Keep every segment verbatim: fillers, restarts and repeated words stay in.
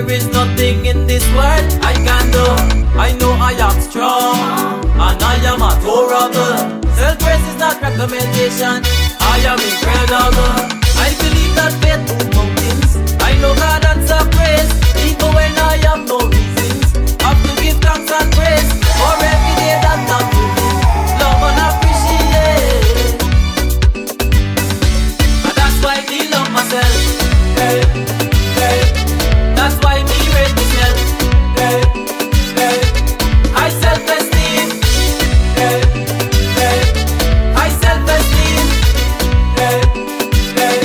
there is nothing in this world I can do. I know I am strong and I am adorable. Self-praise is not recommendation. I am incredible. I believe that faith moves mountains. I know God answers praise, even when I have no reasons. Have to give thanks and praise for every day that I'm living. Love and appreciate, and that's why I love myself. Hey, hey. That's why me rate myself. Hey, hey. I self-esteem. Hey, hey. I self-esteem. Hey, hey.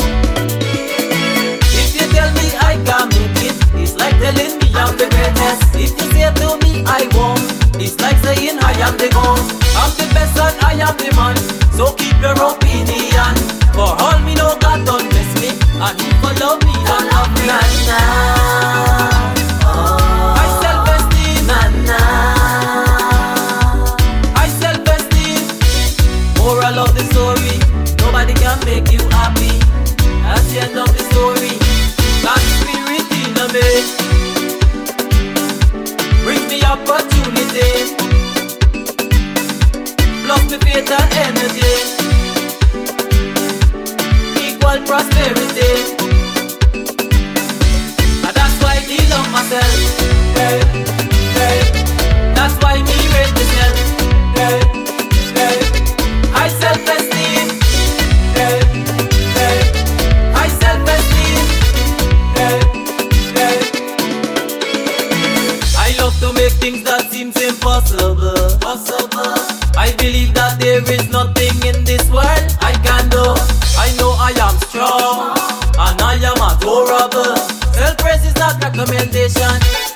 If you tell me I can make it, it's like telling me I'm the greatest. If you say to me I won't, it's like saying I am the ghost. I'm the best and I am the man, so keep your opinion. For all me know God don't miss me, and He for love me don't love me. Nah, nah. Oh. I self-esteem. Nah, nah. I self-esteem. Moral of the story, nobody can make you happy. That's the end of the story. God's spirit in me bring me opportunity, plus me faith and energy, equal prosperity. And that's why I love myself. Hey, hey. That's why me rate myself. Hey, hey. I self-esteem. Hey, hey. I self-esteem. Hey, hey. I love to make things that seems impossible possible. I believe that there is nothing in this world I can do. I know I am strong and I am adorable. Self-praise is not recommendation.